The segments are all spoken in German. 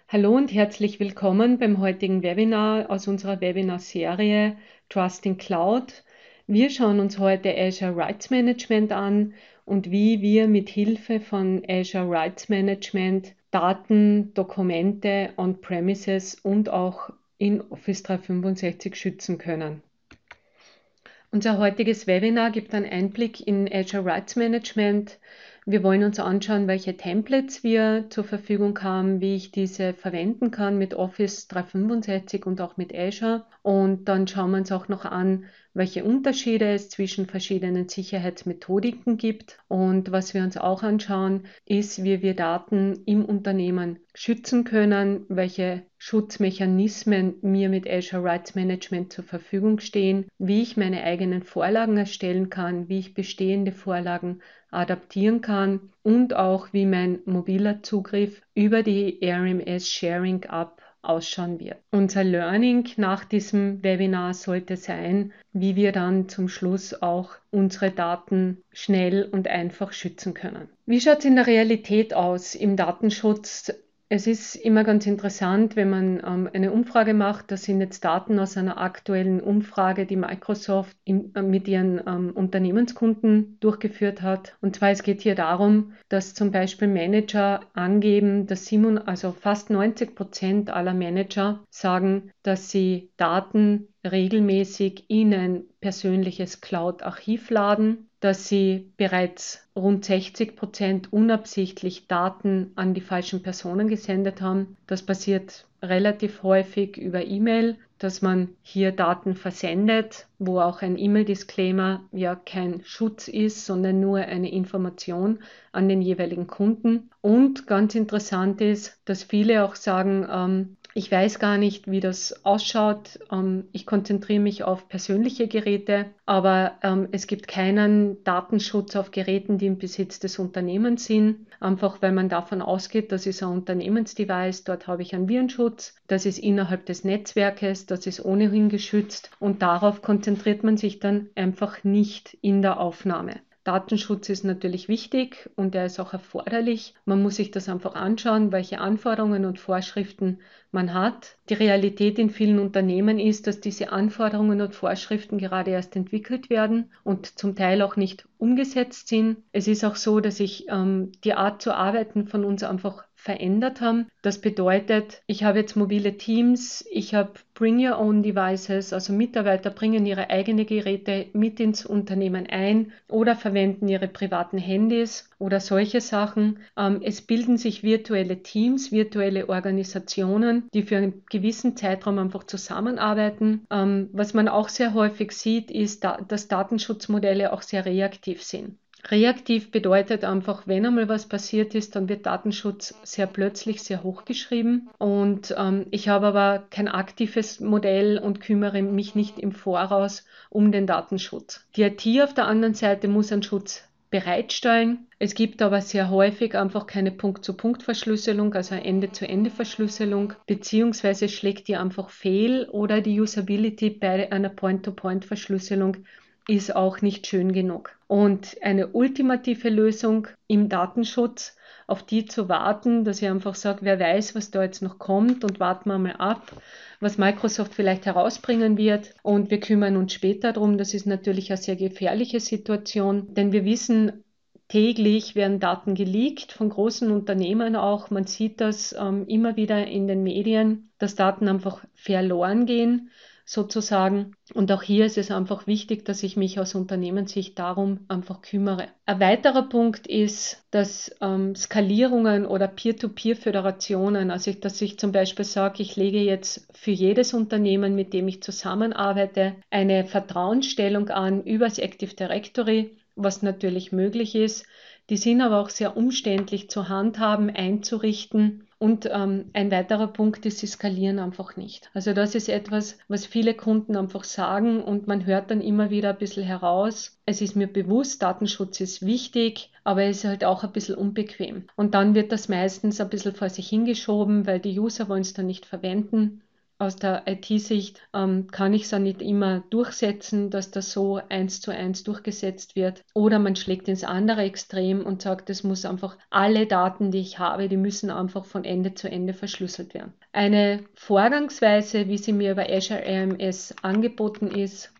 Hallo und herzlich willkommen beim heutigen Webinar aus unserer Webinar-Serie Trusting Cloud. Wir schauen uns heute Azure Rights Management an und wie wir mit Hilfe von Azure Rights Management Daten, Dokumente on-premises und auch in Office 365 schützen können. Unser heutiges Webinar gibt einen Einblick in Azure Rights Management. Wir wollen uns anschauen, welche Templates wir zur Verfügung haben, wie ich diese verwenden kann mit Office 365 und auch mit Azure. Und dann schauen wir uns auch noch an, welche Unterschiede es zwischen verschiedenen Sicherheitsmethodiken gibt. Und was wir uns auch anschauen, ist, wie wir Daten im Unternehmen schützen können, welche Schutzmechanismen mir mit Azure Rights Management zur Verfügung stehen, wie ich meine eigenen Vorlagen erstellen kann, wie ich bestehende Vorlagen adaptieren kann und auch wie mein mobiler Zugriff über die RMS Sharing App ausschauen wird. Unser Learning nach diesem Webinar sollte sein, wie wir dann zum Schluss auch unsere Daten schnell und einfach schützen können. Wie schaut es in der Realität aus im Datenschutz? Es ist immer ganz interessant, wenn man eine Umfrage macht. Das sind jetzt Daten aus einer aktuellen Umfrage, die Microsoft mit ihren Unternehmenskunden durchgeführt hat. Und zwar es geht hier darum, dass zum Beispiel Manager angeben, dass also fast 90% aller Manager sagen, dass sie Daten regelmäßig in ein persönliches Cloud-Archiv laden, dass sie bereits rund 60% unabsichtlich Daten an die falschen Personen gesendet haben. Das passiert relativ häufig über E-Mail, dass man hier Daten versendet, wo auch ein E-Mail-Disclaimer ja kein Schutz ist, sondern nur eine Information an den jeweiligen Kunden. Und ganz interessant ist, dass viele auch sagen, ich weiß gar nicht, wie das ausschaut. Ich konzentriere mich auf persönliche Geräte, aber es gibt keinen Datenschutz auf Geräten, die im Besitz des Unternehmens sind. Einfach weil man davon ausgeht, das ist ein Unternehmensdevice, dort habe ich einen Virenschutz, das ist innerhalb des Netzwerkes, das ist ohnehin geschützt und darauf konzentriert man sich dann einfach nicht in der Aufnahme. Datenschutz ist natürlich wichtig und er ist auch erforderlich. Man muss sich das einfach anschauen, welche Anforderungen und Vorschriften man hat. Die Realität in vielen Unternehmen ist, dass diese Anforderungen und Vorschriften gerade erst entwickelt werden und zum Teil auch nicht umgesetzt sind. Es ist auch so, dass sich die Art zu arbeiten von uns einfach verändert haben. Das bedeutet, ich habe jetzt mobile Teams, ich habe Bring Your Own Devices, also Mitarbeiter bringen ihre eigenen Geräte mit ins Unternehmen ein oder verwenden ihre privaten Handys oder solche Sachen. Es bilden sich virtuelle Teams, virtuelle Organisationen, die für einen gewissen Zeitraum einfach zusammenarbeiten. Was man auch sehr häufig sieht, ist, dass Datenschutzmodelle auch sehr reaktiv sind. Reaktiv bedeutet einfach, wenn einmal was passiert ist, dann wird Datenschutz sehr plötzlich sehr hochgeschrieben und ich habe aber kein aktives Modell und kümmere mich nicht im Voraus um den Datenschutz. Die IT auf der anderen Seite muss einen Schutz bereitstellen. Es gibt aber sehr häufig einfach keine Punkt-zu-Punkt-Verschlüsselung, also eine Ende-zu-Ende-Verschlüsselung, beziehungsweise schlägt die einfach fehl oder die Usability bei einer Point-to-Point-Verschlüsselung ist auch nicht schön genug. Und eine ultimative Lösung im Datenschutz, auf die zu warten, dass ich einfach sage, wer weiß, was da jetzt noch kommt und warten wir mal ab, was Microsoft vielleicht herausbringen wird und wir kümmern uns später darum. Das ist natürlich eine sehr gefährliche Situation, denn wir wissen, täglich werden Daten geleakt von großen Unternehmen auch. Man sieht das immer wieder in den Medien, dass Daten einfach verloren gehen sozusagen. Und auch hier ist es einfach wichtig, dass ich mich aus Unternehmenssicht darum einfach kümmere. Ein weiterer Punkt ist, dass Skalierungen oder Peer-to-Peer-Föderationen, also dass ich zum Beispiel sage, ich lege jetzt für jedes Unternehmen, mit dem ich zusammenarbeite, eine Vertrauensstellung an über das Active Directory, was natürlich möglich ist. Die sind aber auch sehr umständlich zu handhaben, einzurichten. Und ein weiterer Punkt ist, sie skalieren einfach nicht. Also das ist etwas, was viele Kunden einfach sagen und man hört dann immer wieder ein bisschen heraus. Es ist mir bewusst, Datenschutz ist wichtig, aber es ist halt auch ein bisschen unbequem. Und dann wird das meistens ein bisschen vor sich hingeschoben, weil die User wollen es dann nicht verwenden. aus der IT-Sicht kann ich es ja nicht immer durchsetzen, dass das so 1:1 durchgesetzt wird. Oder man schlägt ins andere Extrem und sagt, es muss einfach alle Daten, die ich habe, die müssen einfach von Ende zu Ende verschlüsselt werden. Eine Vorgangsweise, wie sie mir über Azure RMS angeboten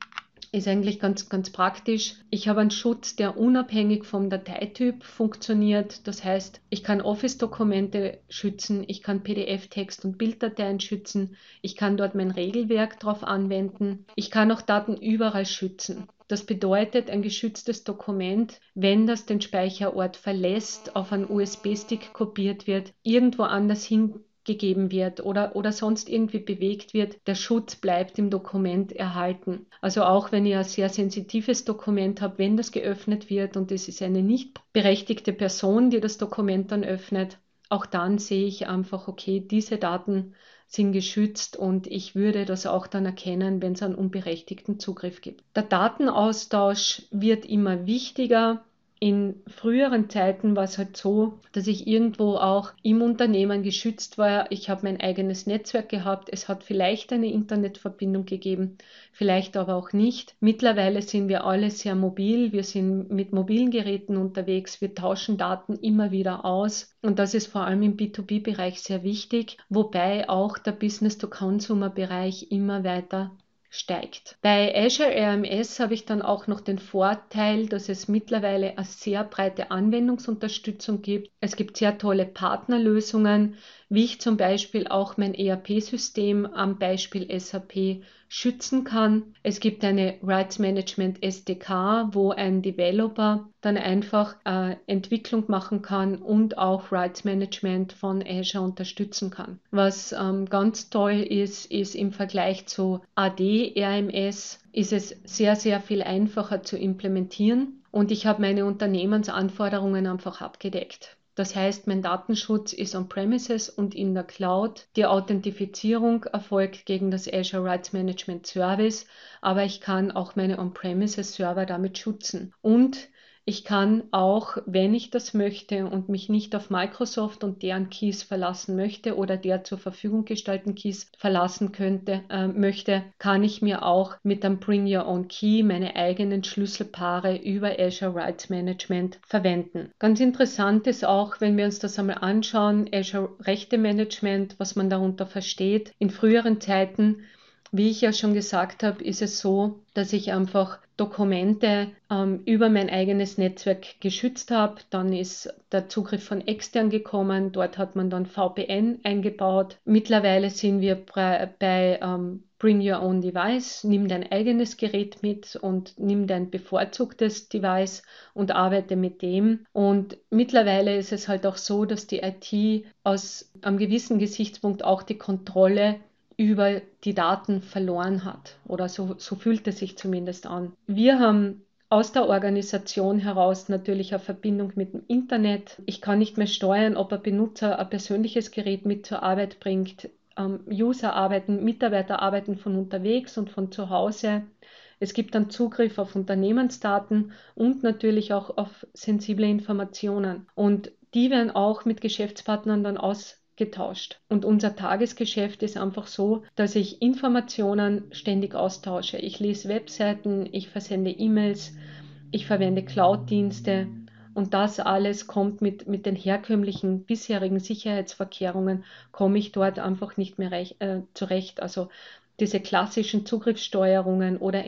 ist eigentlich ganz, ganz praktisch. Ich habe einen Schutz, der unabhängig vom Dateityp funktioniert. Das heißt, ich kann Office-Dokumente schützen, ich kann PDF-Text- und Bilddateien schützen, ich kann dort mein Regelwerk drauf anwenden, ich kann auch Daten überall schützen. Das bedeutet, ein geschütztes Dokument, wenn das den Speicherort verlässt, auf einen USB-Stick kopiert wird, irgendwo anders hingegeben wird oder sonst irgendwie bewegt wird, der Schutz bleibt im Dokument erhalten. Also auch wenn ich ein sehr sensitives Dokument habe, wenn das geöffnet wird und es ist eine nicht berechtigte Person, die das Dokument dann öffnet, auch dann sehe ich einfach, okay, diese Daten sind geschützt und ich würde das auch dann erkennen, wenn es einen unberechtigten Zugriff gibt. Der Datenaustausch wird immer wichtiger. In früheren Zeiten war es halt so, dass ich irgendwo auch im Unternehmen geschützt war. Ich habe mein eigenes Netzwerk gehabt. Es hat vielleicht eine Internetverbindung gegeben, vielleicht aber auch nicht. Mittlerweile sind wir alle sehr mobil. Wir sind mit mobilen Geräten unterwegs. Wir tauschen Daten immer wieder aus. Und das ist vor allem im B2B-Bereich sehr wichtig, wobei auch der Business-to-Consumer-Bereich immer weiter steigt. Bei Azure RMS habe ich dann auch noch den Vorteil, dass es mittlerweile eine sehr breite Anwendungsunterstützung gibt. Es gibt sehr tolle Partnerlösungen, wie ich zum Beispiel auch mein ERP-System am Beispiel SAP schützen kann. Es gibt eine Rights Management SDK, wo ein Developer dann einfach Entwicklung machen kann und auch Rights Management von Azure unterstützen kann. Was ganz toll ist im Vergleich zu AD RMS ist es sehr, sehr viel einfacher zu implementieren und ich habe meine Unternehmensanforderungen einfach abgedeckt. Das heißt, mein Datenschutz ist on-premises und in der Cloud. Die Authentifizierung erfolgt gegen das Azure Rights Management Service, aber ich kann auch meine on-premises Server damit schützen. Und ich kann auch, wenn ich das möchte und mich nicht auf Microsoft und deren Keys verlassen möchte oder der zur Verfügung gestellten Keys verlassen möchte, kann ich mir auch mit einem Bring Your Own Key meine eigenen Schlüsselpaare über Azure Rights Management verwenden. Ganz interessant ist auch, wenn wir uns das einmal anschauen, Azure Rechte Management, was man darunter versteht. In früheren Zeiten, wie ich ja schon gesagt habe, ist es so, dass ich einfach Dokumente über mein eigenes Netzwerk geschützt habe. Dann ist der Zugriff von extern gekommen. Dort hat man dann VPN eingebaut. Mittlerweile sind wir bei Bring Your Own Device. Nimm dein eigenes Gerät mit und nimm dein bevorzugtes Device und arbeite mit dem. Und mittlerweile ist es halt auch so, dass die IT aus einem gewissen Gesichtspunkt auch die Kontrolle über die Daten verloren hat. Oder so fühlt es sich zumindest an. Wir haben aus der Organisation heraus natürlich eine Verbindung mit dem Internet. Ich kann nicht mehr steuern, ob ein Benutzer ein persönliches Gerät mit zur Arbeit bringt. User arbeiten, Mitarbeiter arbeiten von unterwegs und von zu Hause. Es gibt dann Zugriff auf Unternehmensdaten und natürlich auch auf sensible Informationen. Und die werden auch mit Geschäftspartnern dann ausgetauscht. Und unser Tagesgeschäft ist einfach so, dass ich Informationen ständig austausche. Ich lese Webseiten, ich versende E-Mails, ich verwende Cloud-Dienste und das alles kommt mit den herkömmlichen bisherigen Sicherheitsvorkehrungen, komme ich dort einfach nicht mehr zurecht. Also diese klassischen Zugriffssteuerungen oder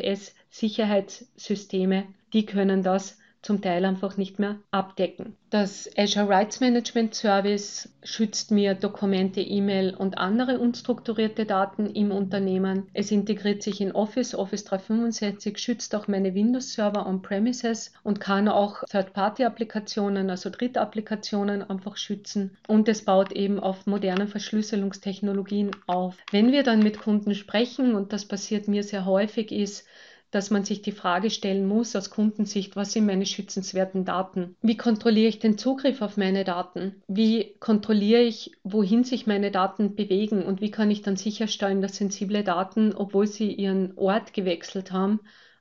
NTFS-Sicherheitssysteme, die können das zum Teil einfach nicht mehr abdecken. Das Azure Rights Management Service schützt mir Dokumente, E-Mail und andere unstrukturierte Daten im Unternehmen. Es integriert sich in Office 365, schützt auch meine Windows-Server on-premises und kann auch Third-Party-Applikationen, also Drittapplikationen einfach schützen. Und es baut eben auf modernen Verschlüsselungstechnologien auf. Wenn wir dann mit Kunden sprechen, und das passiert mir sehr häufig, ist, dass man sich die Frage stellen muss aus Kundensicht, was sind meine schützenswerten Daten? Wie kontrolliere ich den Zugriff auf meine Daten? Wie kontrolliere ich, wohin sich meine Daten bewegen? Und wie kann ich dann sicherstellen, dass sensible Daten, obwohl sie ihren Ort gewechselt haben,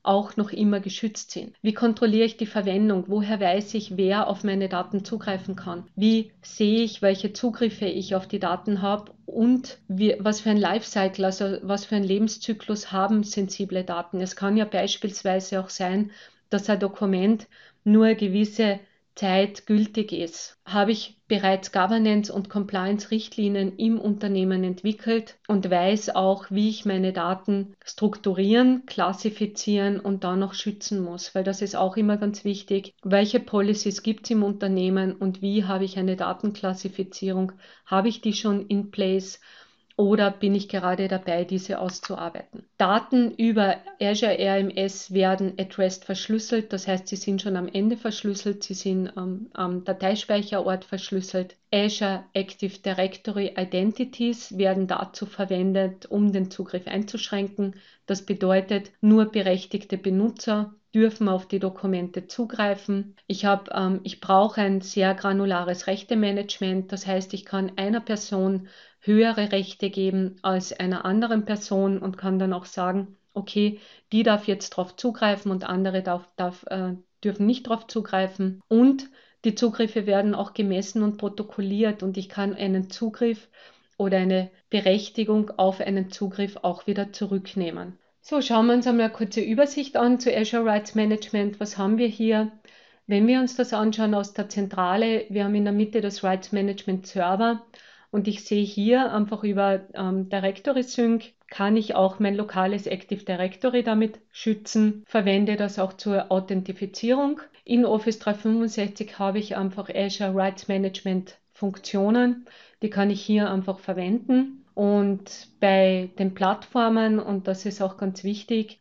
auch noch immer geschützt sind? Wie kontrolliere ich die Verwendung? Woher weiß ich, wer auf meine Daten zugreifen kann? Wie sehe ich, welche Zugriffe ich auf die Daten habe und was für ein Lifecycle, also was für einen Lebenszyklus haben sensible Daten? Es kann ja beispielsweise auch sein, dass ein Dokument nur eine gewisse Zeit gültig ist. Habe ich bereits Governance- und Compliance-Richtlinien im Unternehmen entwickelt und weiß auch, wie ich meine Daten strukturieren, klassifizieren und dann noch schützen muss, weil das ist auch immer ganz wichtig. Welche Policies gibt es im Unternehmen und wie habe ich eine Datenklassifizierung? Habe ich die schon in place? Oder bin ich gerade dabei, diese auszuarbeiten? Daten über Azure RMS werden at rest verschlüsselt, das heißt, sie sind schon am Ende verschlüsselt, sie sind am Dateispeicherort verschlüsselt. Azure Active Directory Identities werden dazu verwendet, um den Zugriff einzuschränken. Das bedeutet, nur berechtigte Benutzer dürfen auf die Dokumente zugreifen. Ich brauche ein sehr granulares Rechtemanagement, das heißt, ich kann einer Person höhere Rechte geben als einer anderen Person und kann dann auch sagen, okay, die darf jetzt darauf zugreifen und andere dürfen nicht darauf zugreifen. Und die Zugriffe werden auch gemessen und protokolliert und ich kann einen Zugriff oder eine Berechtigung auf einen Zugriff auch wieder zurücknehmen. So, schauen wir uns einmal eine kurze Übersicht an zu Azure Rights Management. Was haben wir hier? Wenn wir uns das anschauen aus der Zentrale, wir haben in der Mitte das Rights Management Server und ich sehe hier einfach über Directory Sync kann ich auch mein lokales Active Directory damit schützen, verwende das auch zur Authentifizierung. In Office 365 habe ich einfach Azure Rights Management Funktionen, die kann ich hier einfach verwenden. Und bei den Plattformen, und das ist auch ganz wichtig,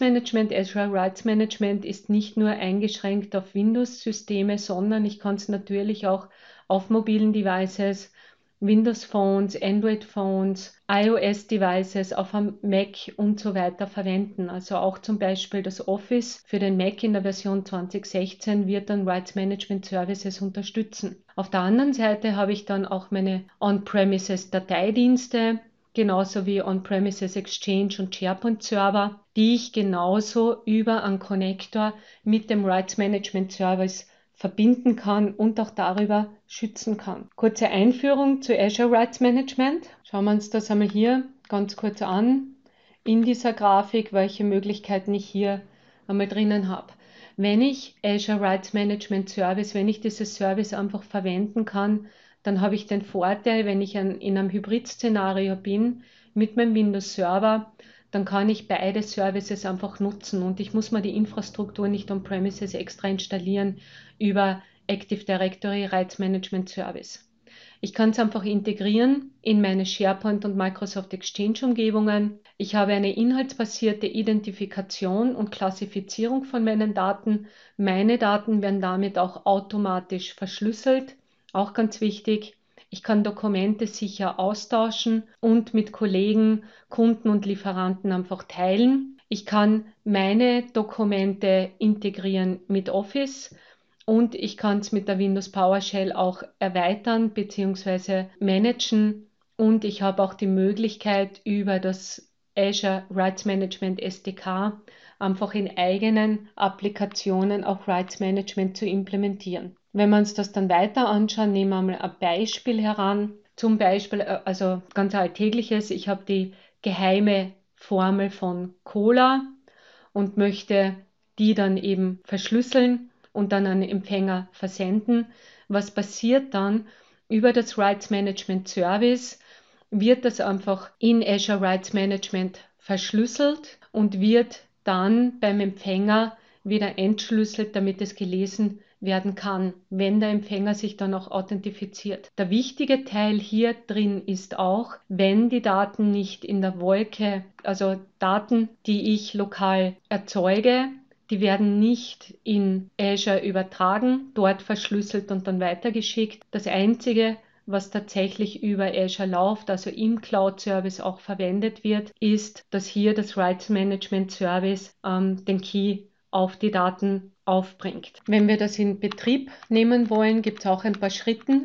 Azure Rights Management ist nicht nur eingeschränkt auf Windows-Systeme, sondern ich kann es natürlich auch auf mobilen Devices, Windows Phones, Android Phones, iOS Devices auf einem Mac und so weiter verwenden. Also auch zum Beispiel das Office für den Mac in der Version 2016 wird dann Rights Management Services unterstützen. Auf der anderen Seite habe ich dann auch meine On-Premises Dateidienste, genauso wie On-Premises Exchange und SharePoint Server, die ich genauso über einen Connector mit dem Rights Management Service verbinden kann und auch darüber schützen kann. Kurze Einführung zu Azure Rights Management. Schauen wir uns das einmal hier ganz kurz an in dieser Grafik, welche Möglichkeiten ich hier einmal drinnen habe. Wenn ich Azure Rights Management Service, wenn ich dieses Service einfach verwenden kann, dann habe ich den Vorteil, wenn ich in einem Hybrid-Szenario bin mit meinem Windows Server, dann kann ich beide Services einfach nutzen und ich muss mir die Infrastruktur nicht on-premises extra installieren über Active Directory Rights Management Service. Ich kann es einfach integrieren in meine SharePoint und Microsoft Exchange Umgebungen. Ich habe eine inhaltsbasierte Identifikation und Klassifizierung von meinen Daten. Meine Daten werden damit auch automatisch verschlüsselt. Auch ganz wichtig. Ich kann Dokumente sicher austauschen und mit Kollegen, Kunden und Lieferanten einfach teilen. Ich kann meine Dokumente integrieren mit Office und ich kann es mit der Windows PowerShell auch erweitern bzw. managen und ich habe auch die Möglichkeit über das Azure Rights Management SDK einfach in eigenen Applikationen auch Rights Management zu implementieren. Wenn wir uns das dann weiter anschauen, nehmen wir mal ein Beispiel heran. Zum Beispiel, also ganz alltägliches, ich habe die geheime Formel von Cola und möchte die dann eben verschlüsseln und dann an den Empfänger versenden. Was passiert dann? Über das Rights Management Service wird das einfach in Azure Rights Management verschlüsselt und wird dann beim Empfänger wieder entschlüsselt, damit es gelesen werden kann, wenn der Empfänger sich dann auch authentifiziert. Der wichtige Teil hier drin ist auch, wenn die Daten nicht in der Wolke, also Daten, die ich lokal erzeuge, die werden nicht in Azure übertragen, dort verschlüsselt und dann weitergeschickt. Das Einzige, was tatsächlich über Azure läuft, also im Cloud-Service auch verwendet wird, ist, dass hier das Rights Management Service den Key auf die Daten aufbringt. Wenn wir das in Betrieb nehmen wollen, gibt es auch ein paar Schritte,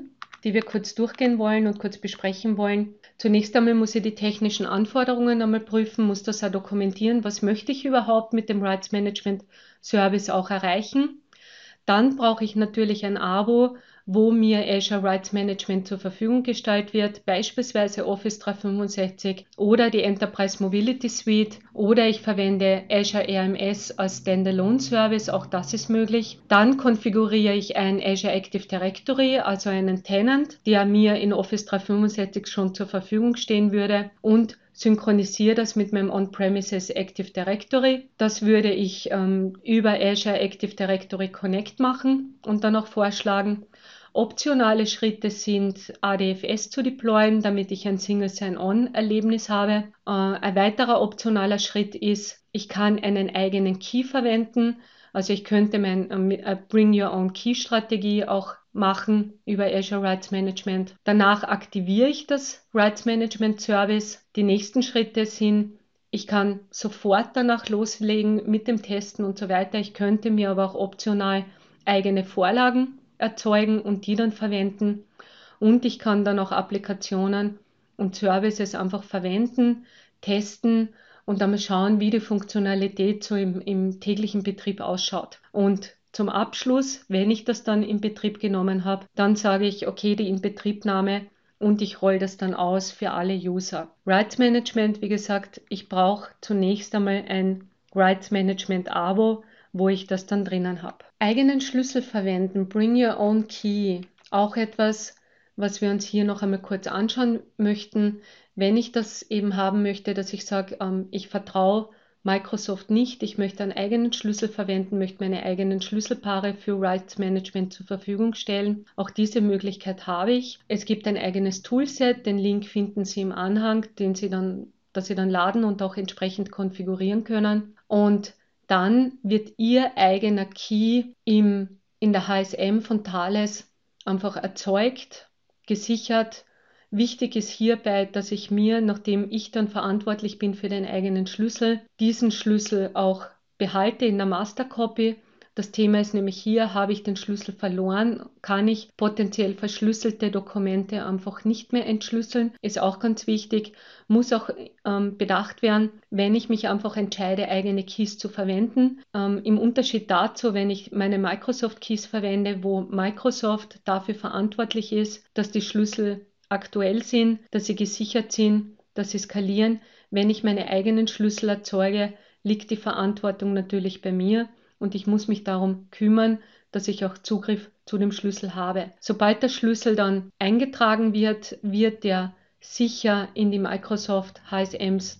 die wir kurz durchgehen wollen und kurz besprechen wollen. Zunächst einmal muss ich die technischen Anforderungen einmal prüfen, muss das auch dokumentieren, was möchte ich überhaupt mit dem Rights Management Service auch erreichen. Dann brauche ich natürlich ein Abo, wo mir Azure Rights Management zur Verfügung gestellt wird, beispielsweise Office 365 oder die Enterprise Mobility Suite, oder ich verwende Azure RMS als Standalone Service, auch das ist möglich. Dann konfiguriere ich ein Azure Active Directory, also einen Tenant, der mir in Office 365 schon zur Verfügung stehen würde, und synchronisiere das mit meinem On-Premises Active Directory. Das würde ich über Azure Active Directory Connect machen und dann auch vorschlagen. Optionale Schritte sind, ADFS zu deployen, damit ich ein Single Sign-On-Erlebnis habe. Ein weiterer optionaler Schritt ist, ich kann einen eigenen Key verwenden. Also ich könnte mein Bring Your Own Key Strategie auch machen über Azure Rights Management. Danach aktiviere ich das Rights Management Service. Die nächsten Schritte sind, ich kann sofort danach loslegen mit dem Testen und so weiter. Ich könnte mir aber auch optional eigene Vorlagen erzeugen und die dann verwenden. Und ich kann dann auch Applikationen und Services einfach verwenden, testen und dann mal schauen, wie die Funktionalität so im täglichen Betrieb ausschaut. Und zum Abschluss, wenn ich das dann in Betrieb genommen habe, dann sage ich, okay, die Inbetriebnahme, und ich rolle das dann aus für alle User. Rights Management, wie gesagt, ich brauche zunächst einmal ein Rights Management Abo, wo ich das dann drinnen habe. Eigenen Schlüssel verwenden, Bring Your Own Key, auch etwas, was wir uns hier noch einmal kurz anschauen möchten. Wenn ich das eben haben möchte, dass ich sage, ich vertraue Microsoft nicht, ich möchte einen eigenen Schlüssel verwenden, möchte meine eigenen Schlüsselpaare für Rights Management zur Verfügung stellen. Auch diese Möglichkeit habe ich. Es gibt ein eigenes Toolset, den Link finden Sie im Anhang, das Sie dann laden und auch entsprechend konfigurieren können. Und dann wird Ihr eigener Key in der HSM von Thales einfach erzeugt, gesichert. Wichtig ist hierbei, dass ich mir, nachdem ich dann verantwortlich bin für den eigenen Schlüssel, diesen Schlüssel auch behalte in der Mastercopy. Das Thema ist nämlich hier, habe ich den Schlüssel verloren, kann ich potenziell verschlüsselte Dokumente einfach nicht mehr entschlüsseln. Ist auch ganz wichtig, muss auch bedacht werden, wenn ich mich einfach entscheide, eigene Keys zu verwenden. Im Unterschied dazu, wenn ich meine Microsoft Keys verwende, wo Microsoft dafür verantwortlich ist, dass die Schlüssel aktuell sind, dass sie gesichert sind, dass sie skalieren. Wenn ich meine eigenen Schlüssel erzeuge, liegt die Verantwortung natürlich bei mir und ich muss mich darum kümmern, dass ich auch Zugriff zu dem Schlüssel habe. Sobald der Schlüssel dann eingetragen wird, wird der sicher in die Microsoft HSMs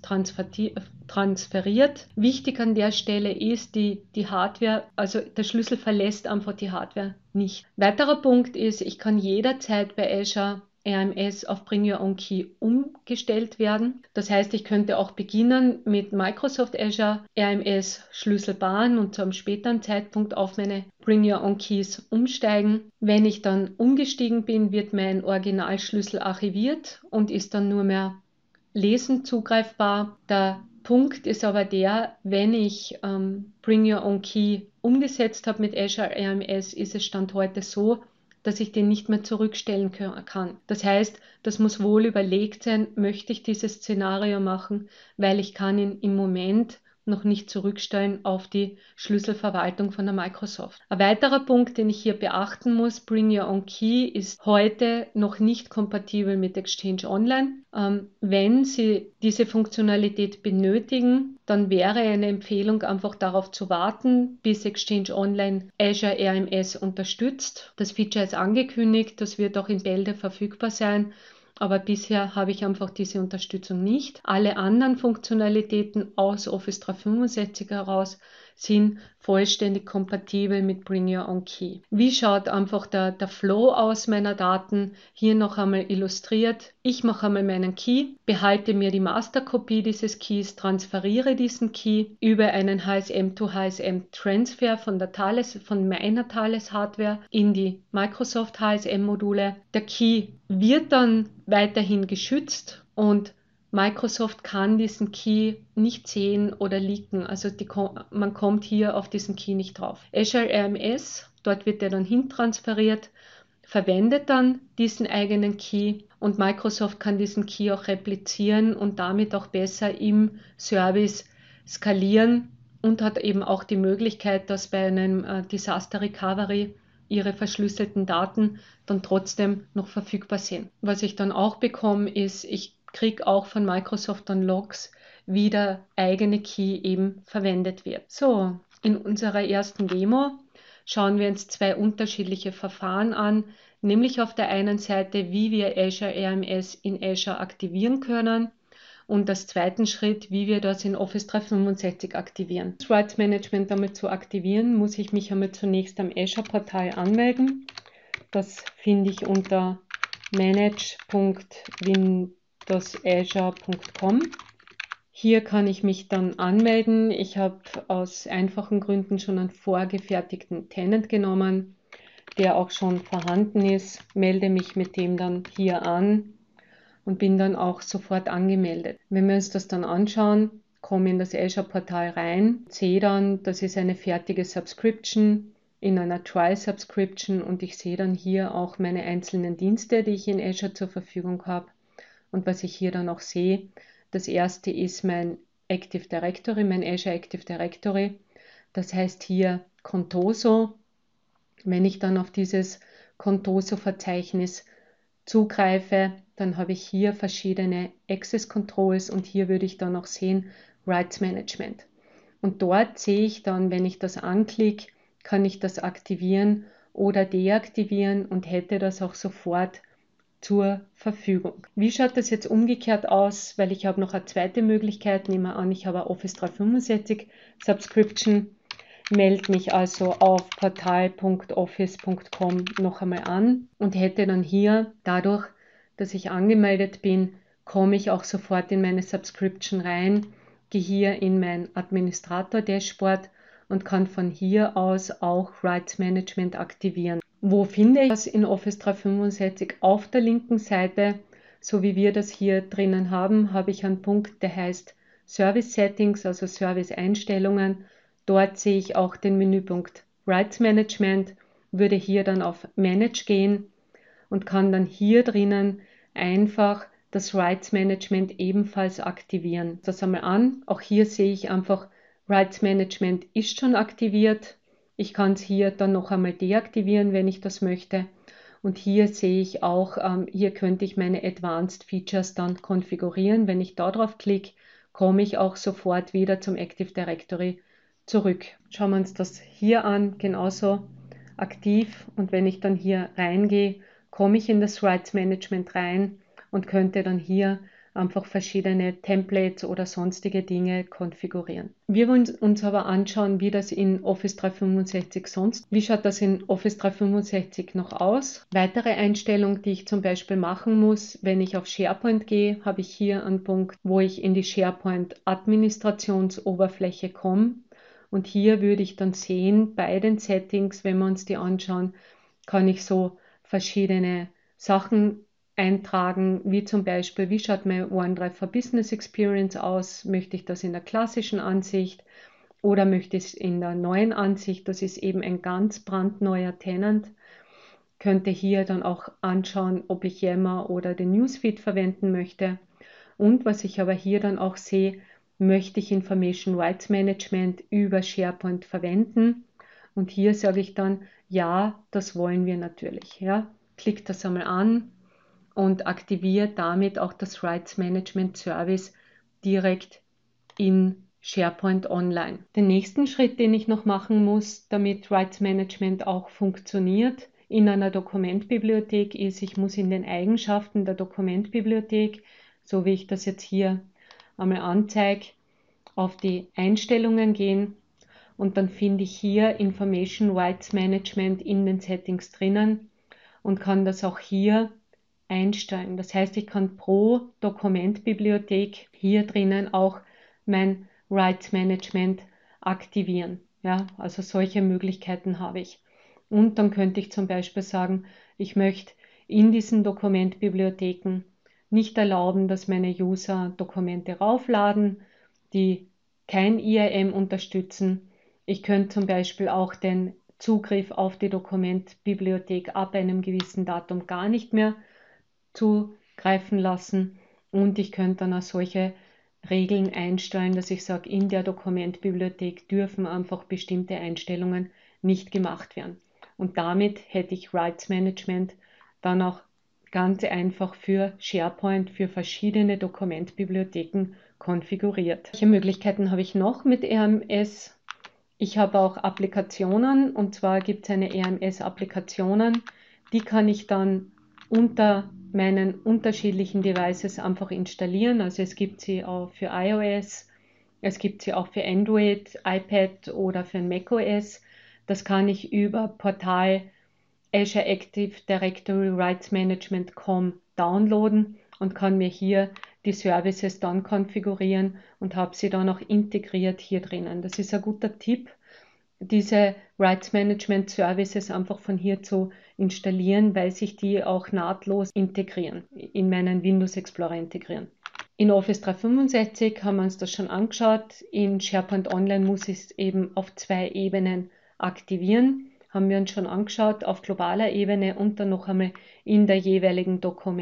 transferiert. Wichtig an der Stelle ist die Hardware, also der Schlüssel verlässt einfach die Hardware nicht. Weiterer Punkt ist, ich kann jederzeit bei Azure RMS auf Bring Your Own Key umgestellt werden. Das heißt, ich könnte auch beginnen mit Microsoft Azure RMS Schlüsselbahn und zu einem späteren Zeitpunkt auf meine Bring Your Own Keys umsteigen. Wenn ich dann umgestiegen bin, wird mein Originalschlüssel archiviert und ist dann nur mehr lesend zugreifbar. Der Punkt ist aber der, wenn ich Bring Your Own Key umgesetzt habe mit Azure RMS, ist es Stand heute so, dass ich den nicht mehr zurückstellen kann. Das heißt, das muss wohl überlegt sein, möchte ich dieses Szenario machen, weil ich kann ihn im Moment noch nicht zurückstellen auf die Schlüsselverwaltung von der Microsoft. Ein weiterer Punkt, den ich hier beachten muss, Bring Your Own Key ist heute noch nicht kompatibel mit Exchange Online. Wenn Sie diese Funktionalität benötigen, dann wäre eine Empfehlung, einfach darauf zu warten, bis Exchange Online Azure RMS unterstützt. Das Feature ist angekündigt, das wird auch in Bälde verfügbar sein. Aber bisher habe ich einfach diese Unterstützung nicht. Alle anderen Funktionalitäten aus Office 365 heraus sind vollständig kompatibel mit Bring Your Own Key. Wie schaut einfach der Flow aus meiner Daten? Hier noch einmal illustriert. Ich mache einmal meinen Key, behalte mir die Masterkopie dieses Keys, transferiere diesen Key über einen HSM-to-HSM-Transfer von meiner Thales Hardware in die Microsoft HSM-Module. Der Key wird dann weiterhin geschützt und Microsoft kann diesen Key nicht sehen oder leaken, also man kommt hier auf diesen Key nicht drauf. Azure RMS, dort wird er dann hin transferiert verwendet dann diesen eigenen Key und Microsoft kann diesen Key auch replizieren und damit auch besser im Service skalieren und hat eben auch die Möglichkeit, dass bei einem Disaster Recovery ihre verschlüsselten Daten dann trotzdem noch verfügbar sind. Was ich dann auch bekomme, ist, ich kriege auch von Microsoft dann Logs, wie der eigene Key eben verwendet wird. So, in unserer ersten Demo schauen wir uns zwei unterschiedliche Verfahren an, nämlich auf der einen Seite, wie wir Azure RMS in Azure aktivieren können und als zweiten Schritt, wie wir das in Office 365 aktivieren. Das Rights Management damit zu aktivieren, muss ich mich einmal zunächst am Azure-Portal anmelden. Das finde ich unter manage.windowsazure.com. Hier kann ich mich dann anmelden. Ich habe aus einfachen Gründen schon einen vorgefertigten Tenant genommen, der auch schon vorhanden ist, melde mich mit dem dann hier an und bin dann auch sofort angemeldet. Wenn wir uns das dann anschauen, komme in das Azure-Portal rein, sehe dann, das ist eine fertige Subscription in einer Trial-Subscription und ich sehe dann hier auch meine einzelnen Dienste, die ich in Azure zur Verfügung habe. Und was ich hier dann auch sehe, das erste ist mein Active Directory, mein Azure Active Directory. Das heißt hier Contoso. Wenn ich dann auf dieses Contoso-Verzeichnis zugreife, dann habe ich hier verschiedene Access Controls und hier würde ich dann auch sehen Rights Management. Und dort sehe ich dann, wenn ich das anklicke, kann ich das aktivieren oder deaktivieren und hätte das auch sofort zur Verfügung. Wie schaut das jetzt umgekehrt aus? Weil ich habe noch eine zweite Möglichkeit. Nehmen wir an, ich habe eine Office 365 Subscription, melde mich also auf portal.office.com noch einmal an und hätte dann hier, dadurch, dass ich angemeldet bin, komme ich auch sofort in meine Subscription rein, gehe hier in mein Administrator-Dashboard und kann von hier aus auch Rights Management aktivieren. Wo finde ich das in Office 365? Auf der linken Seite, so wie wir das hier drinnen haben, habe ich einen Punkt, der heißt Service Settings, also Service Einstellungen. Dort sehe ich auch den Menüpunkt Rights Management, würde hier dann auf Manage gehen und kann dann hier drinnen einfach das Rights Management ebenfalls aktivieren. Das einmal an. Auch hier sehe ich einfach, Rights Management ist schon aktiviert. Ich kann es hier dann noch einmal deaktivieren, wenn ich das möchte. Und hier sehe ich auch, hier könnte ich meine Advanced Features dann konfigurieren. Wenn ich da drauf klicke, komme ich auch sofort wieder zum Active Directory zurück. Schauen wir uns das hier an, genauso aktiv. Und wenn ich dann hier reingehe, komme ich in das Rights Management rein und könnte dann hier einfach verschiedene Templates oder sonstige Dinge konfigurieren. Wir wollen uns aber anschauen, wie das in Office 365 sonst, wie schaut das in Office 365 noch aus. Weitere Einstellungen, die ich zum Beispiel machen muss, wenn ich auf SharePoint gehe, habe ich hier einen Punkt, wo ich in die SharePoint Administrationsoberfläche komme. Und hier würde ich dann sehen, bei den Settings, wenn wir uns die anschauen, kann ich so verschiedene Sachen eintragen, wie zum Beispiel, wie schaut mein OneDrive for Business Experience aus? Möchte ich das in der klassischen Ansicht oder möchte ich es in der neuen Ansicht? Das ist eben ein ganz brandneuer Tenant. Könnte hier dann auch anschauen, ob ich Yammer oder den Newsfeed verwenden möchte. Und was ich aber hier dann auch sehe, möchte ich Information Rights Management über SharePoint verwenden? Und hier sage ich dann, ja, das wollen wir natürlich. Ja. Klickt das einmal an und aktiviert damit auch das Rights Management Service direkt in SharePoint Online. Den nächsten Schritt, den ich noch machen muss, damit Rights Management auch funktioniert in einer Dokumentbibliothek, ist, ich muss in den Eigenschaften der Dokumentbibliothek, so wie ich das jetzt hier einmal anzeige, auf die Einstellungen gehen und dann finde ich hier Information Rights Management in den Settings drinnen und kann das auch hier einstellen. Das heißt, ich kann pro Dokumentbibliothek hier drinnen auch mein Rights Management aktivieren. Ja, also solche Möglichkeiten habe ich. Und dann könnte ich zum Beispiel sagen, ich möchte in diesen Dokumentbibliotheken nicht erlauben, dass meine User Dokumente raufladen, die kein IAM unterstützen. Ich könnte zum Beispiel auch den Zugriff auf die Dokumentbibliothek ab einem gewissen Datum gar nicht mehr zugreifen lassen. Und ich könnte dann auch solche Regeln einstellen, dass ich sage, in der Dokumentbibliothek dürfen einfach bestimmte Einstellungen nicht gemacht werden. Und damit hätte ich Rights Management dann auch ganz einfach für SharePoint, für verschiedene Dokumentbibliotheken konfiguriert. Welche Möglichkeiten habe ich noch mit RMS? Ich habe auch Applikationen, und zwar gibt es eine RMS-Applikationen, die kann ich dann unter meinen unterschiedlichen Devices einfach installieren. Also es gibt sie auch für iOS, es gibt sie auch für Android, iPad oder für macOS. Das kann ich über Portal Azure Active Directory Rights Management.com downloaden und kann mir hier die Services dann konfigurieren und habe sie dann auch integriert hier drinnen. Das ist ein guter Tipp, diese Rights Management Services einfach von hier zu installieren, weil sich die auch nahtlos integrieren, in meinen Windows Explorer integrieren. In Office 365 haben wir uns das schon angeschaut. In SharePoint Online muss ich es eben auf 2 Ebenen aktivieren. Haben wir uns schon angeschaut, auf globaler Ebene und dann noch einmal in den jeweiligen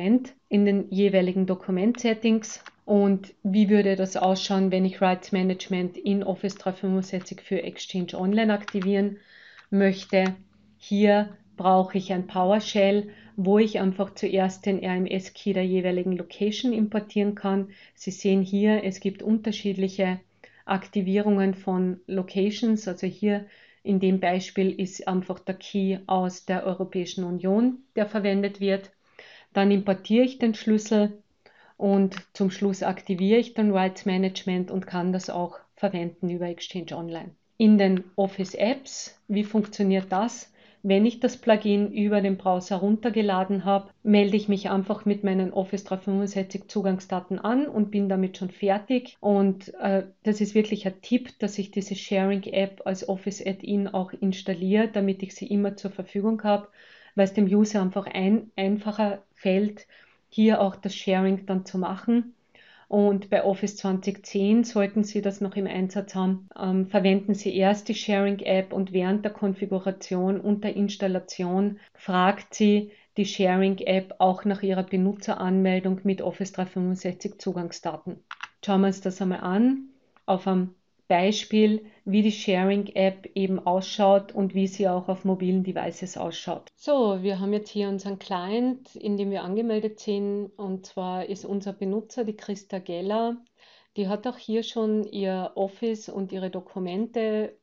Dokument-Settings. Und wie würde das ausschauen, wenn ich Rights Management in Office 365 für Exchange Online aktivieren möchte? Hier brauche ich ein PowerShell, wo ich einfach zuerst den RMS-Key der jeweiligen Location importieren kann. Sie sehen hier, es gibt unterschiedliche Aktivierungen von Locations. Also hier in dem Beispiel ist einfach der Key aus der Europäischen Union, der verwendet wird. Dann importiere ich den Schlüssel und zum Schluss aktiviere ich dann Rights Management und kann das auch verwenden über Exchange Online. In den Office Apps, wie funktioniert das? Wenn ich das Plugin über den Browser runtergeladen habe, melde ich mich einfach mit meinen Office 365 Zugangsdaten an und bin damit schon fertig. Und das ist wirklich ein Tipp, dass ich diese Sharing App als Office Add-in auch installiere, damit ich sie immer zur Verfügung habe, weil es dem User einfach einfacher fällt, hier auch das Sharing dann zu machen. Und bei Office 2010 sollten Sie das noch im Einsatz haben, verwenden Sie erst die Sharing-App und während der Konfiguration und der Installation fragt Sie die Sharing-App auch nach Ihrer Benutzeranmeldung mit Office 365 Zugangsdaten. Schauen wir uns das einmal an auf einem Beispiel, wie die Sharing-App eben ausschaut und wie sie auch auf mobilen Devices ausschaut. So, wir haben jetzt hier unseren Client, in dem wir angemeldet sind, und zwar ist unser Benutzer die Christa Geller. Die hat auch hier schon ihr Office und ihre Dokumente,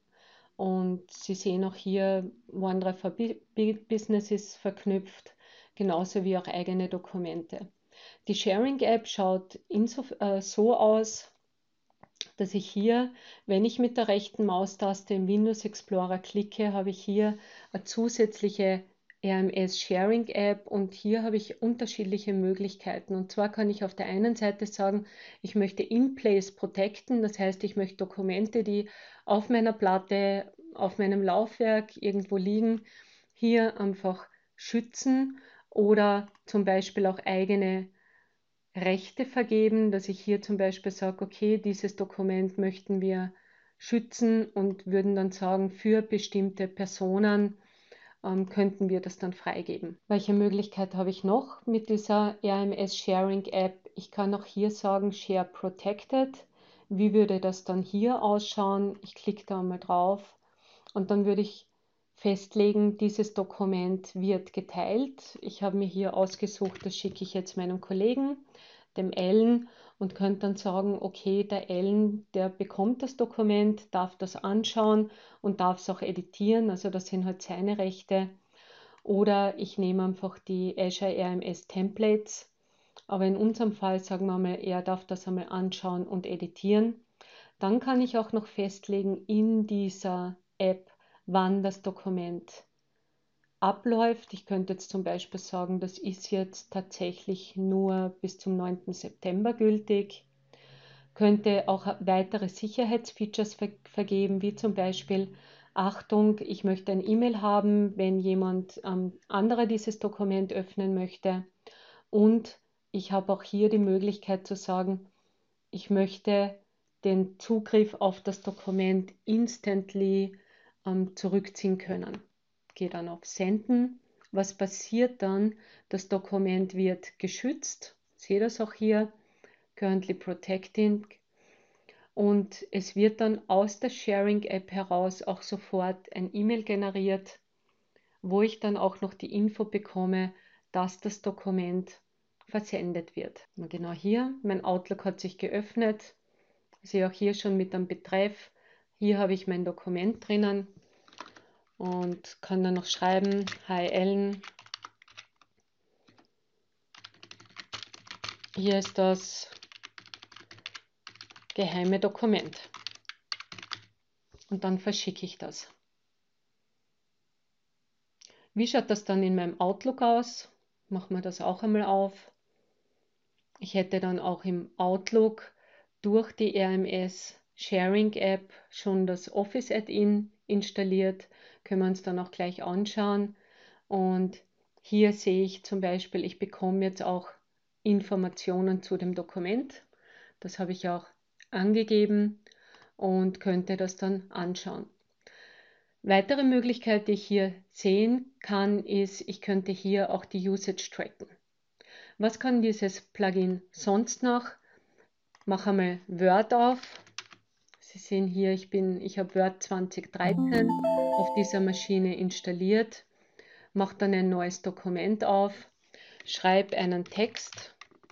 und Sie sehen auch hier OneDrive for Businesses verknüpft, genauso wie auch eigene Dokumente. Die Sharing-App schaut so aus, dass ich hier, wenn ich mit der rechten Maustaste im Windows Explorer klicke, habe ich hier eine zusätzliche RMS Sharing App, und hier habe ich unterschiedliche Möglichkeiten. Und zwar kann ich auf der einen Seite sagen, ich möchte in place protecten, das heißt, ich möchte Dokumente, die auf meiner Platte, auf meinem Laufwerk irgendwo liegen, hier einfach schützen oder zum Beispiel auch eigene Rechte vergeben, dass ich hier zum Beispiel sage, okay, dieses Dokument möchten wir schützen und würden dann sagen, für bestimmte Personen könnten wir das dann freigeben. Welche Möglichkeit habe ich noch mit dieser RMS Sharing App? Ich kann auch hier sagen, Share Protected. Wie würde das dann hier ausschauen? Ich klicke da mal drauf und dann würde ich festlegen, dieses Dokument wird geteilt. Ich habe mir hier ausgesucht, das schicke ich jetzt meinem Kollegen, dem Ellen, und könnte dann sagen, okay, der Ellen, der bekommt das Dokument, darf das anschauen und darf es auch editieren, also das sind halt seine Rechte. Oder ich nehme einfach die Azure RMS Templates, aber in unserem Fall sagen wir mal, er darf das einmal anschauen und editieren. Dann kann ich auch noch festlegen in dieser App, wann das Dokument abläuft. Ich könnte jetzt zum Beispiel sagen, das ist jetzt tatsächlich nur bis zum 9. September gültig. Könnte auch weitere Sicherheitsfeatures vergeben, wie zum Beispiel, Achtung, ich möchte ein E-Mail haben, wenn jemand anderer dieses Dokument öffnen möchte. Und ich habe auch hier die Möglichkeit zu sagen, ich möchte den Zugriff auf das Dokument instantly zurückziehen können. gehe dann auf Senden. Was passiert dann? Das Dokument wird geschützt. Seht das auch hier, currently protecting. Und es wird dann aus der Sharing-App heraus auch sofort ein E-Mail generiert, wo ich dann auch noch die Info bekomme, dass das Dokument versendet wird. Genau hier, mein Outlook hat sich geöffnet. Ich sehe auch hier schon mit dem Betreff. Hier habe ich mein Dokument drinnen und kann dann noch schreiben: Hi Ellen, hier ist das geheime Dokument. Und dann verschicke ich das. Wie schaut das dann in meinem Outlook aus? Machen wir das auch einmal auf. Ich hätte dann auch im Outlook durch die RMS Sharing App schon das Office Add-in installiert. Können wir uns dann auch gleich anschauen. Und hier sehe ich zum Beispiel, ich bekomme jetzt auch Informationen zu dem Dokument. Das habe ich auch angegeben und könnte das dann anschauen. Weitere Möglichkeit, die ich hier sehen kann, ist, ich könnte hier auch die Usage tracken. Was kann dieses Plugin sonst noch? Mache einmal Word auf. Sie sehen hier, ich habe Word 2013 auf dieser Maschine installiert. Mache dann ein neues Dokument auf, schreibe einen Text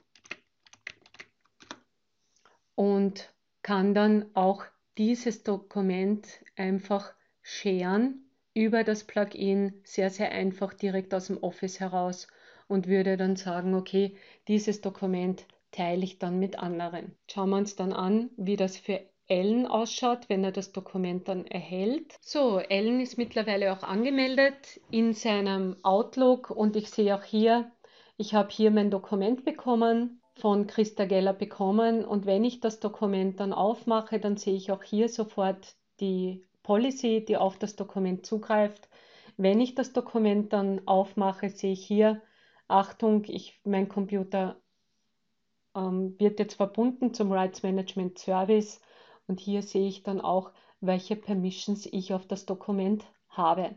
und kann dann auch dieses Dokument einfach sharen über das Plugin, sehr, sehr einfach direkt aus dem Office heraus und würde dann sagen, okay, dieses Dokument teile ich dann mit anderen. Schauen wir uns dann an, wie das für Ellen ausschaut, wenn er das Dokument dann erhält. So, Ellen ist mittlerweile auch angemeldet in seinem Outlook und ich sehe auch hier, ich habe hier mein Dokument bekommen, von Christa Geller bekommen, und wenn ich das Dokument dann aufmache, dann sehe ich auch hier sofort die Policy, die auf das Dokument zugreift. Wenn ich das Dokument dann aufmache, sehe ich hier, Achtung, mein Computer wird jetzt verbunden zum Rights Management Service, und hier sehe ich dann auch, welche Permissions ich auf das Dokument habe.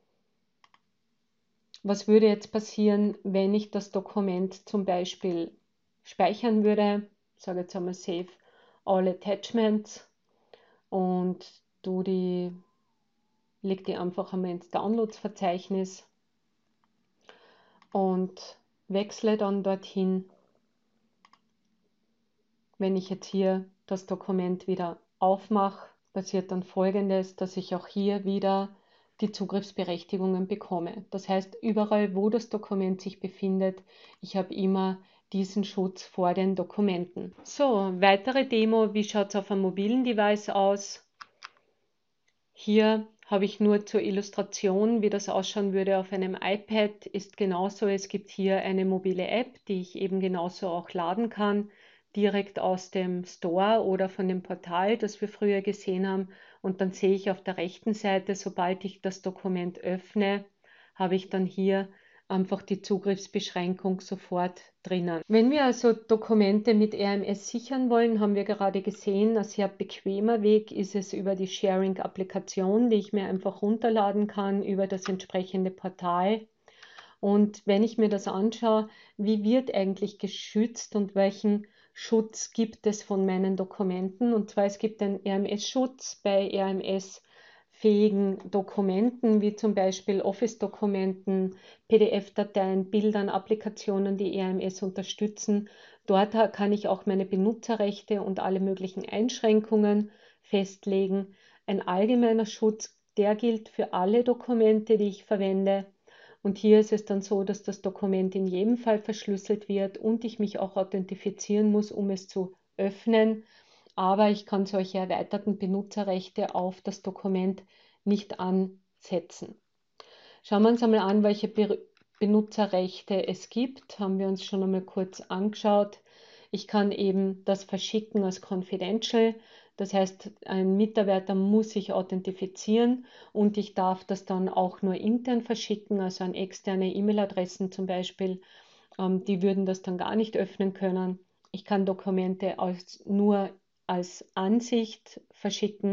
Was würde jetzt passieren, wenn ich das Dokument zum Beispiel speichern würde? Ich sage jetzt einmal Save All Attachments und leg die einfach einmal ins Downloads-Verzeichnis und wechsle dann dorthin. Wenn ich jetzt hier das Dokument wieder aufmache, passiert dann Folgendes, dass ich auch hier wieder die Zugriffsberechtigungen bekomme. Das heißt, überall, wo das Dokument sich befindet, ich habe immer diesen Schutz vor den Dokumenten. So, weitere Demo, wie schaut es auf einem mobilen Device aus? Hier habe ich nur zur Illustration, wie das ausschauen würde auf einem iPad, ist genauso. Es gibt hier eine mobile App, die ich eben genauso auch laden kann, direkt aus dem Store oder von dem Portal, das wir früher gesehen haben. Und dann sehe ich auf der rechten Seite, sobald ich das Dokument öffne, habe ich dann hier einfach die Zugriffsbeschränkung sofort drinnen. Wenn wir also Dokumente mit RMS sichern wollen, haben wir gerade gesehen, ein sehr bequemer Weg ist es über die Sharing-Applikation, die ich mir einfach runterladen kann über das entsprechende Portal. Und wenn ich mir das anschaue, wie wird eigentlich geschützt und welchen Schutz gibt es von meinen Dokumenten? Und zwar, es gibt einen RMS-Schutz bei RMS-fähigen Dokumenten, wie zum Beispiel Office-Dokumenten, PDF-Dateien, Bildern, Applikationen, die RMS unterstützen. Dort kann ich auch meine Benutzerrechte und alle möglichen Einschränkungen festlegen. Ein allgemeiner Schutz, der gilt für alle Dokumente, die ich verwende. Und hier ist es dann so, dass das Dokument in jedem Fall verschlüsselt wird und ich mich auch authentifizieren muss, um es zu öffnen. Aber ich kann solche erweiterten Benutzerrechte auf das Dokument nicht ansetzen. Schauen wir uns einmal an, welche Benutzerrechte es gibt. Haben wir uns schon einmal kurz angeschaut. Ich kann eben das verschicken als confidential. Das heißt, ein Mitarbeiter muss sich authentifizieren und ich darf das dann auch nur intern verschicken, also an externe E-Mail-Adressen zum Beispiel. Die würden das dann gar nicht öffnen können. Ich kann Dokumente nur als Ansicht verschicken,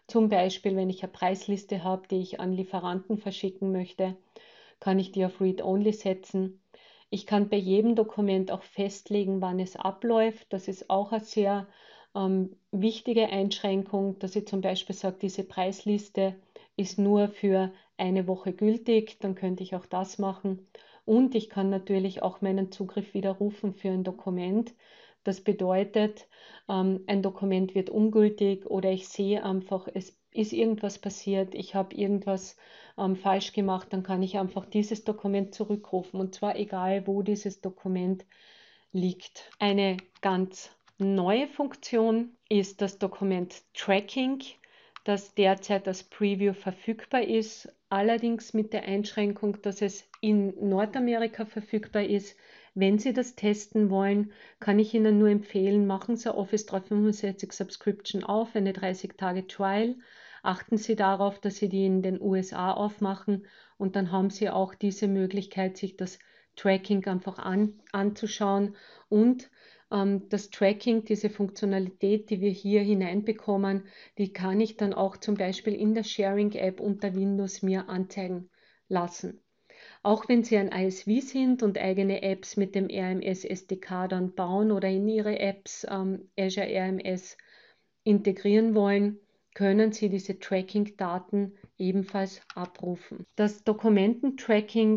Zum Beispiel, wenn ich eine Preisliste habe, die ich an Lieferanten verschicken möchte, kann ich die auf Read-Only setzen. Ich kann bei jedem Dokument auch festlegen, wann es abläuft. Das ist auch eine sehr wichtige Einschränkung, dass ich zum Beispiel sage, diese Preisliste ist nur für eine Woche gültig, dann könnte ich auch das machen. Und ich kann natürlich auch meinen Zugriff widerrufen für ein Dokument. Das bedeutet, ein Dokument wird ungültig oder ich sehe einfach, es ist irgendwas passiert, ich habe irgendwas falsch gemacht, dann kann ich einfach dieses Dokument zurückrufen und zwar egal, wo dieses Dokument liegt. Eine ganz neue Funktion ist das Dokument Tracking, das derzeit als Preview verfügbar ist, allerdings mit der Einschränkung, dass es in Nordamerika verfügbar ist. Wenn Sie das testen wollen, kann ich Ihnen nur empfehlen, machen Sie Office 365 Subscription auf, eine 30-Tage-Trial. Achten Sie darauf, dass Sie die in den USA aufmachen und dann haben Sie auch diese Möglichkeit, sich das Tracking einfach anzuschauen und das Tracking, diese Funktionalität, die wir hier hineinbekommen, die kann ich dann auch zum Beispiel in der Sharing-App unter Windows mir anzeigen lassen. Auch wenn Sie ein ISV sind und eigene Apps mit dem RMS SDK dann bauen oder in Ihre Apps Azure RMS integrieren wollen, können Sie diese Tracking-Daten ebenfalls abrufen. Das Dokumententracking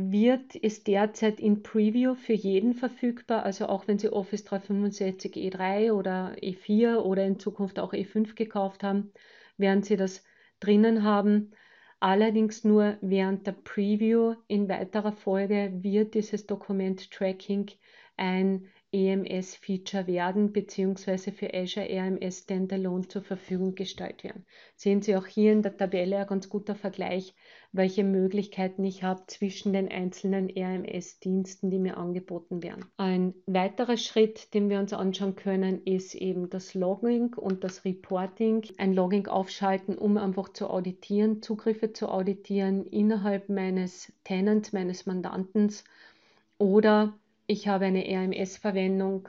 ist derzeit in Preview für jeden verfügbar, also auch wenn Sie Office 365 E3 oder E4 oder in Zukunft auch E5 gekauft haben, werden Sie das drinnen haben. Allerdings nur während der Preview. In weiterer Folge wird dieses Dokument-Tracking ein EMS-Feature werden bzw. für Azure RMS Standalone zur Verfügung gestellt werden. Sehen Sie auch hier in der Tabelle ein ganz guter Vergleich, welche Möglichkeiten ich habe zwischen den einzelnen RMS-Diensten, die mir angeboten werden. Ein weiterer Schritt, den wir uns anschauen können, ist eben das Logging und das Reporting. Ein Logging aufschalten, um einfach zu auditieren, Zugriffe zu auditieren innerhalb meines Tenants, meines Mandantens, oder ich habe eine RMS-Verwendung,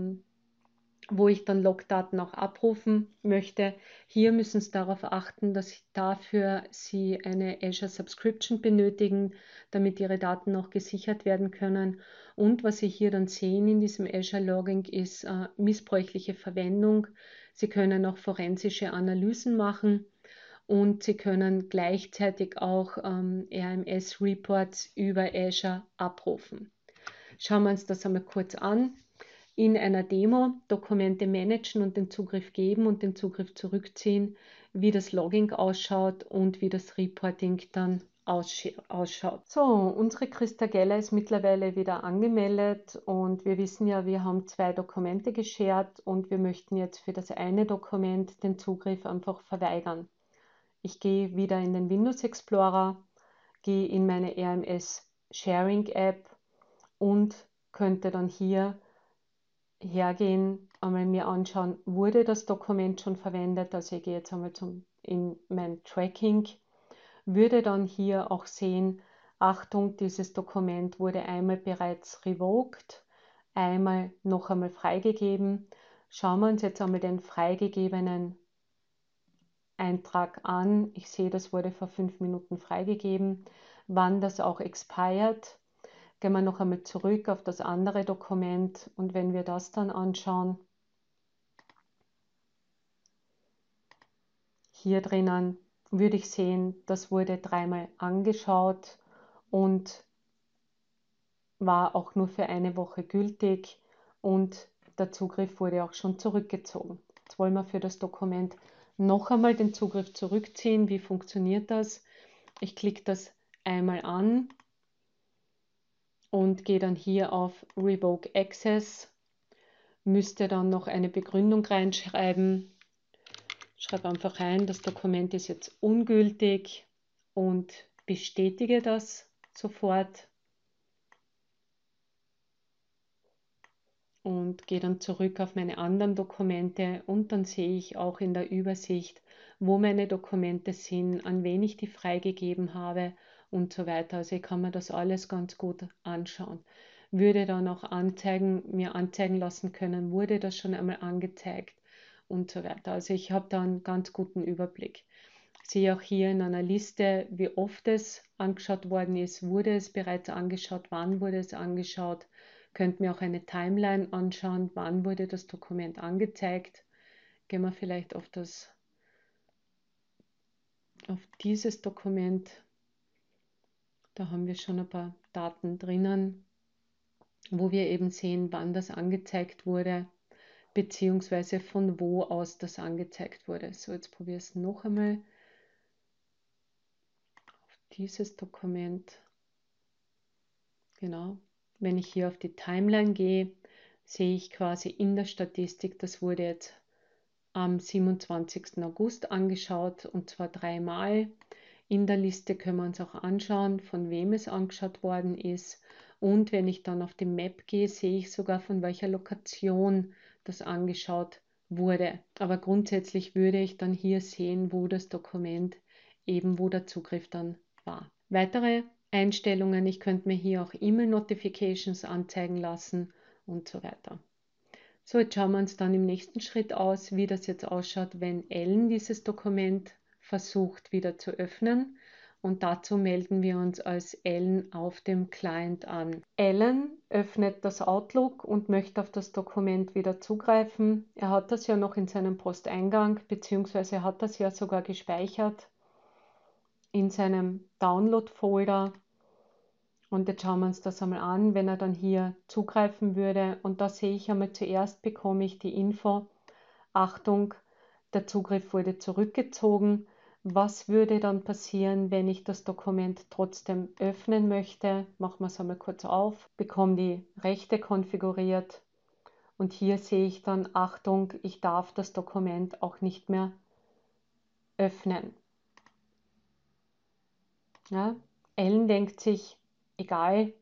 wo ich dann Logdaten auch abrufen möchte. Hier müssen Sie darauf achten, dass dafür Sie eine Azure Subscription benötigen, damit Ihre Daten auch gesichert werden können. Und was Sie hier dann sehen in diesem Azure Logging ist missbräuchliche Verwendung. Sie können auch forensische Analysen machen und Sie können gleichzeitig auch RMS-Reports über Azure abrufen. Schauen wir uns das einmal kurz an. In einer Demo Dokumente managen und den Zugriff geben und den Zugriff zurückziehen, wie das Logging ausschaut und wie das Reporting dann ausschaut. So, unsere Christagella ist mittlerweile wieder angemeldet und wir wissen ja, wir haben 2 Dokumente geshared und wir möchten jetzt für das eine Dokument den Zugriff einfach verweigern. Ich gehe wieder in den Windows Explorer, gehe in meine RMS Sharing App und könnte dann hier hergehen, einmal mir anschauen, wurde das Dokument schon verwendet. Also ich gehe jetzt einmal in mein Tracking, würde dann hier auch sehen, Achtung, dieses Dokument wurde einmal bereits revoked, noch einmal freigegeben. Schauen wir uns jetzt einmal den freigegebenen Eintrag an. Ich sehe, das wurde vor 5 Minuten freigegeben. Wann das auch expired. Gehen wir noch einmal zurück auf das andere Dokument und wenn wir das dann anschauen, hier drinnen würde ich sehen, das wurde 3-mal angeschaut und war auch nur für eine Woche gültig und der Zugriff wurde auch schon zurückgezogen. Jetzt wollen wir für das Dokument noch einmal den Zugriff zurückziehen. Wie funktioniert das? Ich klicke das einmal an und gehe dann hier auf Revoke Access, müsste dann noch eine Begründung reinschreiben. Schreibe einfach rein, das Dokument ist jetzt ungültig und bestätige das sofort und gehe dann zurück auf meine anderen Dokumente und dann sehe ich auch in der Übersicht, wo meine Dokumente sind, an wen ich die freigegeben habe und so weiter. Also ich kann mir das alles ganz gut anschauen. Würde dann auch mir anzeigen lassen können, wurde das schon einmal angezeigt und so weiter. Also ich habe da einen ganz guten Überblick. Ich sehe auch hier in einer Liste, wie oft es angeschaut worden ist, wurde es bereits angeschaut, wann wurde es angeschaut. Könnt mir auch eine Timeline anschauen, wann wurde das Dokument angezeigt. Gehen wir vielleicht auf dieses Dokument. Da haben wir schon ein paar Daten drinnen, wo wir eben sehen, wann das angezeigt wurde, beziehungsweise von wo aus das angezeigt wurde. So, jetzt probiere ich es noch einmal auf dieses Dokument. Genau. Wenn ich hier auf die Timeline gehe, sehe ich quasi in der Statistik, das wurde jetzt am 27. August angeschaut und zwar 3-mal. In der Liste können wir uns auch anschauen, von wem es angeschaut worden ist. Und wenn ich dann auf die Map gehe, sehe ich sogar, von welcher Lokation das angeschaut wurde. Aber grundsätzlich würde ich dann hier sehen, wo das Dokument, eben wo der Zugriff dann war. Weitere Einstellungen, ich könnte mir hier auch E-Mail-Notifications anzeigen lassen und so weiter. So, jetzt schauen wir uns dann im nächsten Schritt aus, wie das jetzt ausschaut, wenn Ellen dieses Dokument versucht wieder zu öffnen. Und dazu melden wir uns als Ellen auf dem Client an. Ellen öffnet das Outlook und möchte auf das Dokument wieder zugreifen. Er hat das ja noch in seinem Posteingang, beziehungsweise hat das ja sogar gespeichert in seinem Download-Folder. Und jetzt schauen wir uns das einmal an, wenn er dann hier zugreifen würde. Und da sehe ich einmal, zuerst bekomme ich die Info, Achtung, der Zugriff wurde zurückgezogen. Was würde dann passieren, wenn ich das Dokument trotzdem öffnen möchte? Machen wir es einmal kurz auf, bekomme die Rechte konfiguriert und hier sehe ich dann, Achtung, ich darf das Dokument auch nicht mehr öffnen. Ja? Ellen denkt sich, egal,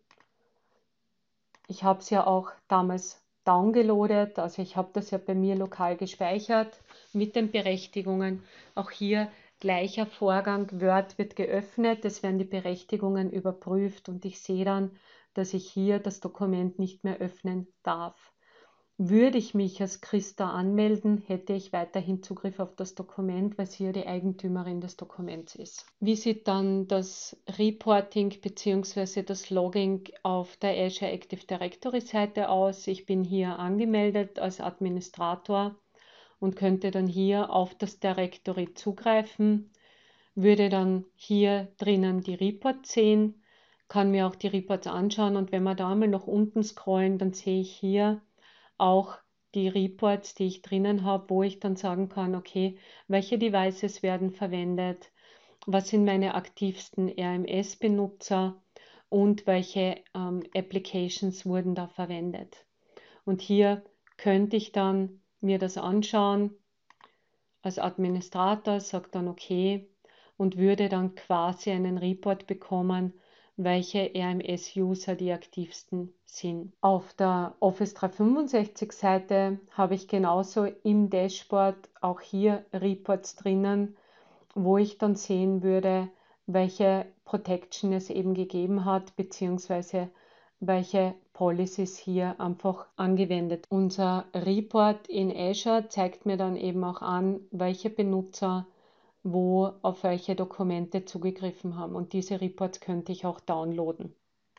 ich habe es ja auch damals downgeloadet, also ich habe das ja bei mir lokal gespeichert mit den Berechtigungen. Auch hier gleicher Vorgang, Word wird geöffnet, es werden die Berechtigungen überprüft und ich sehe dann, dass ich hier das Dokument nicht mehr öffnen darf. Würde ich mich als Christa anmelden, hätte ich weiterhin Zugriff auf das Dokument, weil sie ja die Eigentümerin des Dokuments ist. Wie sieht dann das Reporting bzw. das Logging auf der Azure Active Directory Seite aus? Ich bin hier angemeldet als Administrator und könnte dann hier auf das Directory zugreifen, würde dann hier drinnen die Reports sehen, kann mir auch die Reports anschauen und wenn wir da mal nach unten scrollen, dann sehe ich hier auch die Reports, die ich drinnen habe, wo ich dann sagen kann, okay, welche Devices werden verwendet, was sind meine aktivsten RMS-Benutzer und welche Applications wurden da verwendet. Und hier könnte ich dann mir das anschauen als Administrator, sage dann okay und würde dann quasi einen Report bekommen, welche RMS-User die aktivsten sind. Auf der Office 365 Seite habe ich genauso im Dashboard auch hier Reports drinnen, wo ich dann sehen würde, welche Protection es eben gegeben hat, beziehungsweise welche Policies hier einfach angewendet. Unser Report in Azure zeigt mir dann eben auch an, welche Benutzer wo auf welche Dokumente zugegriffen haben. Und diese Reports könnte ich auch downloaden.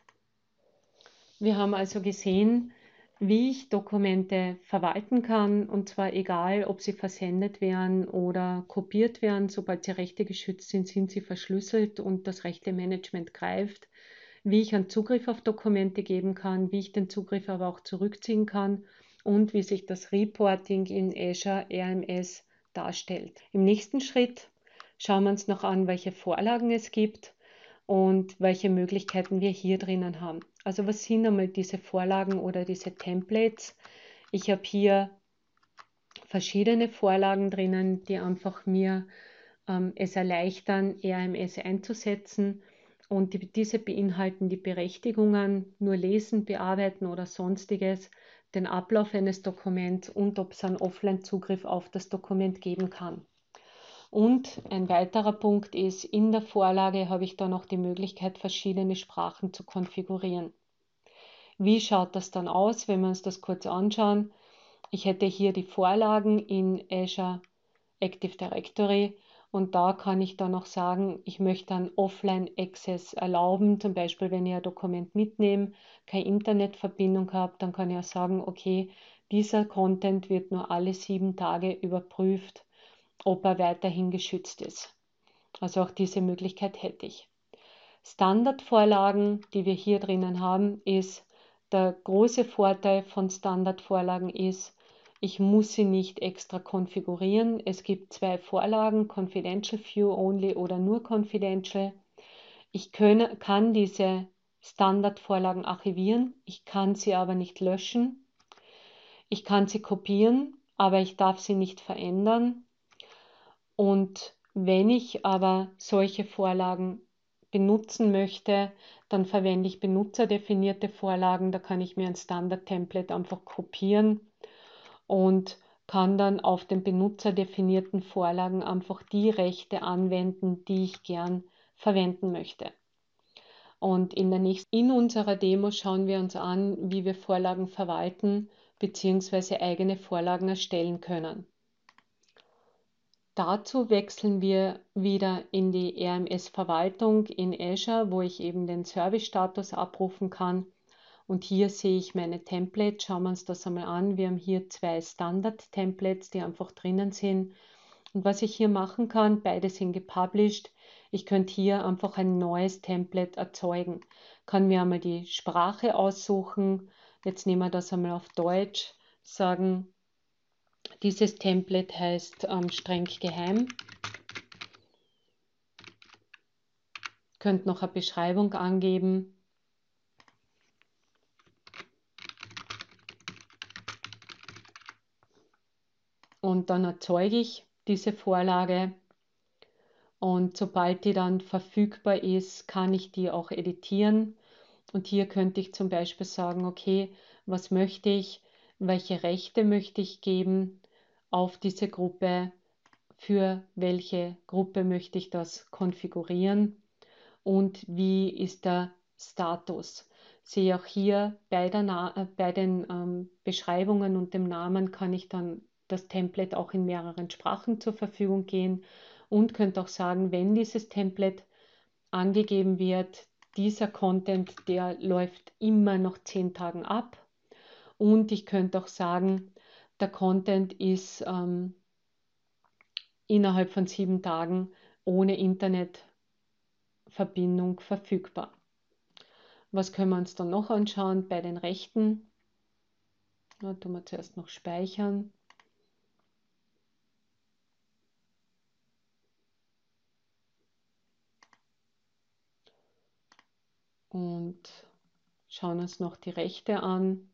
Wir haben also gesehen, wie ich Dokumente verwalten kann, und zwar egal, ob sie versendet werden oder kopiert werden. Sobald sie rechtegeschützt sind, sind sie verschlüsselt und das Rechtemanagement greift. Wie ich einen Zugriff auf Dokumente geben kann, wie ich den Zugriff aber auch zurückziehen kann und wie sich das Reporting in Azure RMS darstellt. Im nächsten Schritt schauen wir uns noch an, welche Vorlagen es gibt und welche Möglichkeiten wir hier drinnen haben. Also was sind einmal diese Vorlagen oder diese Templates? Ich habe hier verschiedene Vorlagen drinnen, die einfach mir es erleichtern, RMS einzusetzen. Und diese beinhalten die Berechtigungen, nur lesen, bearbeiten oder sonstiges, den Ablauf eines Dokuments und ob es einen Offline-Zugriff auf das Dokument geben kann. Und ein weiterer Punkt ist, in der Vorlage habe ich dann auch die Möglichkeit, verschiedene Sprachen zu konfigurieren. Wie schaut das dann aus, wenn wir uns das kurz anschauen? Ich hätte hier die Vorlagen in Azure Active Directory und da kann ich dann auch sagen, ich möchte einen Offline-Access erlauben, zum Beispiel wenn ich ein Dokument mitnehme, keine Internetverbindung habe, dann kann ich auch sagen, okay, dieser Content wird nur alle 7 Tage überprüft, ob er weiterhin geschützt ist. Also auch diese Möglichkeit hätte ich. Standardvorlagen, die wir hier drinnen haben, ist, der große Vorteil von Standardvorlagen ist, ich muss sie nicht extra konfigurieren. Es gibt 2 Vorlagen, Confidential View Only oder nur Confidential. Ich kann diese Standardvorlagen archivieren, ich kann sie aber nicht löschen. Ich kann sie kopieren, aber ich darf sie nicht verändern. Und wenn ich aber solche Vorlagen benutzen möchte, dann verwende ich benutzerdefinierte Vorlagen. Da kann ich mir ein Standard-Template einfach kopieren und kann dann auf den benutzerdefinierten Vorlagen einfach die Rechte anwenden, die ich gern verwenden möchte. Und in unserer Demo schauen wir uns an, wie wir Vorlagen verwalten bzw. eigene Vorlagen erstellen können. Dazu wechseln wir wieder in die RMS-Verwaltung in Azure, wo ich eben den Service-Status abrufen kann. Und hier sehe ich meine Templates. Schauen wir uns das einmal an. Wir haben hier 2 Standard-Templates, die einfach drinnen sind. Und was ich hier machen kann, beide sind gepublished. Ich könnte hier einfach ein neues Template erzeugen. Kann mir einmal die Sprache aussuchen. Jetzt nehmen wir das einmal auf Deutsch, sagen, dieses Template heißt streng geheim. Könnt noch eine Beschreibung angeben. Und dann erzeuge ich diese Vorlage. Und sobald die dann verfügbar ist, kann ich die auch editieren. Und hier könnte ich zum Beispiel sagen, okay, was möchte ich, welche Rechte möchte ich geben auf diese Gruppe, für welche Gruppe möchte ich das konfigurieren und wie ist der Status. Sehe auch hier bei den Beschreibungen und dem Namen kann ich dann das Template auch in mehreren Sprachen zur Verfügung gehen und könnte auch sagen, wenn dieses Template angegeben wird, dieser Content, der läuft immer nach 10 Tagen ab. Und ich könnte auch sagen, der Content ist innerhalb von 7 Tagen ohne Internetverbindung verfügbar. Was können wir uns dann noch anschauen bei den Rechten? Da tun wir zuerst noch speichern. Und schauen uns noch die Rechte an.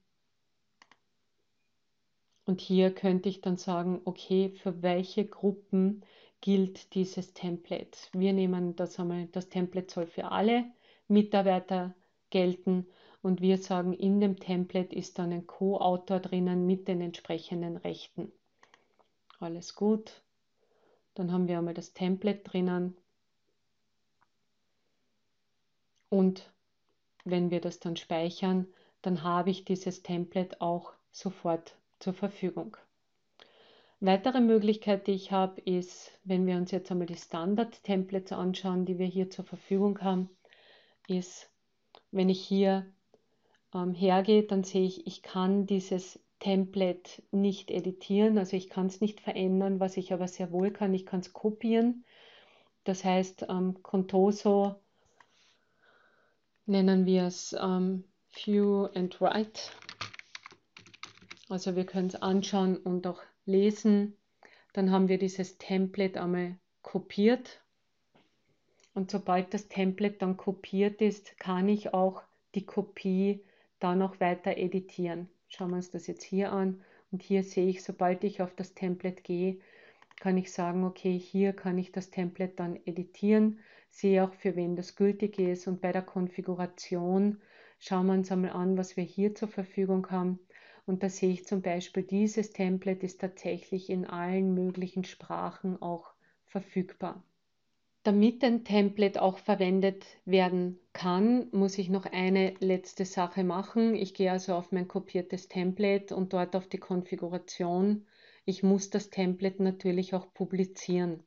Und hier könnte ich dann sagen, okay, für welche Gruppen gilt dieses Template. Wir nehmen das einmal, das Template soll für alle Mitarbeiter gelten und wir sagen, in dem Template ist dann ein Co-Autor drinnen mit den entsprechenden Rechten. Alles gut. Dann haben wir einmal das Template drinnen und wenn wir das dann speichern, dann habe ich dieses Template auch sofort zur Verfügung. Weitere Möglichkeit, die ich habe, ist, wenn wir uns jetzt einmal die Standard-Templates anschauen, die wir hier zur Verfügung haben, ist, wenn ich hier hergehe, dann sehe ich, ich kann dieses Template nicht editieren, also ich kann es nicht verändern, was ich aber sehr wohl kann, ich kann es kopieren. Das heißt, Contoso nennen wir es View and Write. Also wir können es anschauen und auch lesen. Dann haben wir dieses Template einmal kopiert. Und sobald das Template dann kopiert ist, kann ich auch die Kopie dann noch weiter editieren. Schauen wir uns das jetzt hier an. Und hier sehe ich, sobald ich auf das Template gehe, kann ich sagen, okay, hier kann ich das Template dann editieren, sehe auch, für wen das gültig ist. Und bei der Konfiguration schauen wir uns einmal an, was wir hier zur Verfügung haben. Und da sehe ich zum Beispiel, dieses Template ist tatsächlich in allen möglichen Sprachen auch verfügbar. Damit ein Template auch verwendet werden kann, muss ich noch eine letzte Sache machen. Ich gehe also auf mein kopiertes Template und dort auf die Konfiguration. Ich muss das Template natürlich auch publizieren.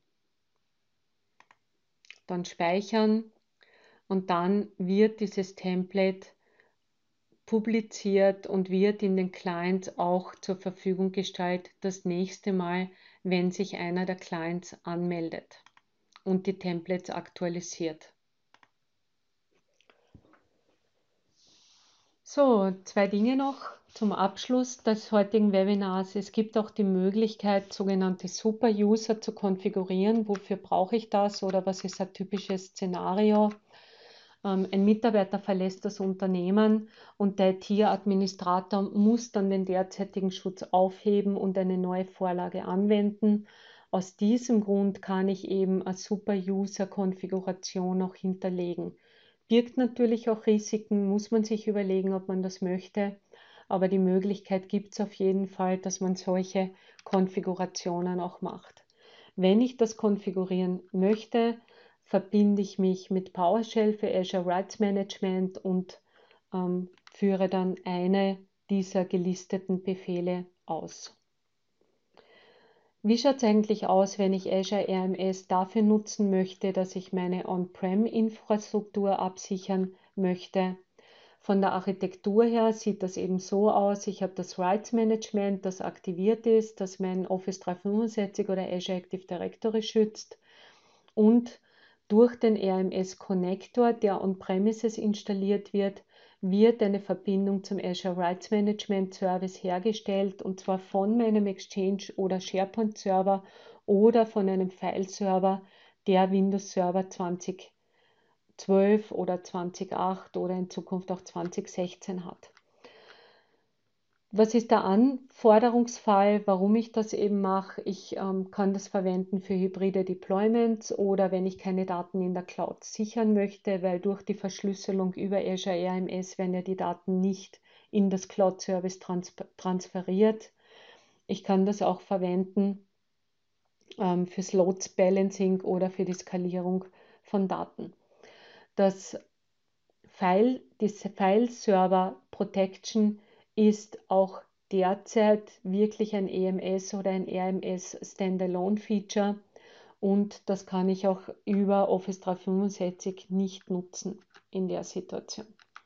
Dann speichern und dann wird dieses Template publiziert und wird in den Clients auch zur Verfügung gestellt das nächste Mal, wenn sich einer der Clients anmeldet und die Templates aktualisiert. So, zwei Dinge noch zum Abschluss des heutigen Webinars. Es gibt auch die Möglichkeit, sogenannte Super-User zu konfigurieren. Wofür brauche ich das oder was ist ein typisches Szenario? Ein Mitarbeiter verlässt das Unternehmen und der IT-Administrator muss dann den derzeitigen Schutz aufheben und eine neue Vorlage anwenden. Aus diesem Grund kann ich eben eine Super-User-Konfiguration noch hinterlegen. Birgt natürlich auch Risiken, muss man sich überlegen, ob man das möchte, aber die Möglichkeit gibt es auf jeden Fall, dass man solche Konfigurationen auch macht. Wenn ich das konfigurieren möchte, verbinde ich mich mit PowerShell für Azure Rights Management und führe dann eine dieser gelisteten Befehle aus. Wie schaut es eigentlich aus, wenn ich Azure RMS dafür nutzen möchte, dass ich meine On-Prem-Infrastruktur absichern möchte? Von der Architektur her sieht das eben so aus, ich habe das Rights Management, das aktiviert ist, das mein Office 365 oder Azure Active Directory schützt und durch den RMS Connector, der on-premises installiert wird, wird eine Verbindung zum Azure Rights Management Service hergestellt und zwar von meinem Exchange oder SharePoint Server oder von einem File-Server, der Windows Server 2012 oder 2008 oder in Zukunft auch 2016 hat. Was ist der Anforderungsfall, warum ich das eben mache? Ich kann das verwenden für hybride Deployments oder wenn ich keine Daten in der Cloud sichern möchte, weil durch die Verschlüsselung über Azure RMS werden ja die Daten nicht in das Cloud Service transferiert. Ich kann das auch verwenden fürs Load Balancing oder für die Skalierung von Daten. Diese File-Server Protection ist auch derzeit wirklich ein EMS oder ein RMS Standalone Feature und das kann ich auch über Office 365 nicht nutzen in der Situation.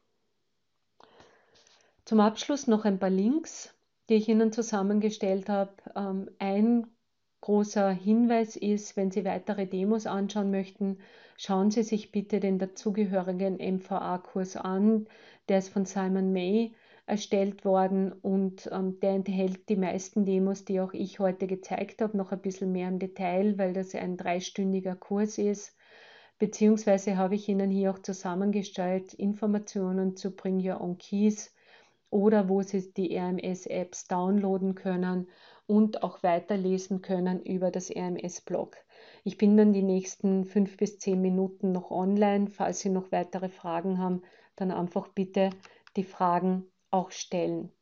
Zum Abschluss noch ein paar Links, die ich Ihnen zusammengestellt habe. Ein großer Hinweis ist, wenn Sie weitere Demos anschauen möchten, schauen Sie sich bitte den dazugehörigen MVA-Kurs an. Der ist von Simon May erstellt worden und der enthält die meisten Demos, die auch ich heute gezeigt habe, noch ein bisschen mehr im Detail, weil das ein 3-stündiger Kurs ist. Beziehungsweise habe ich Ihnen hier auch zusammengestellt Informationen zu Bring Your Own Keys oder wo Sie die RMS-Apps downloaden können und auch weiterlesen können über das RMS-Blog. Ich bin dann die nächsten 5 bis 10 Minuten noch online. Falls Sie noch weitere Fragen haben, dann einfach bitte die Fragen auch stellen.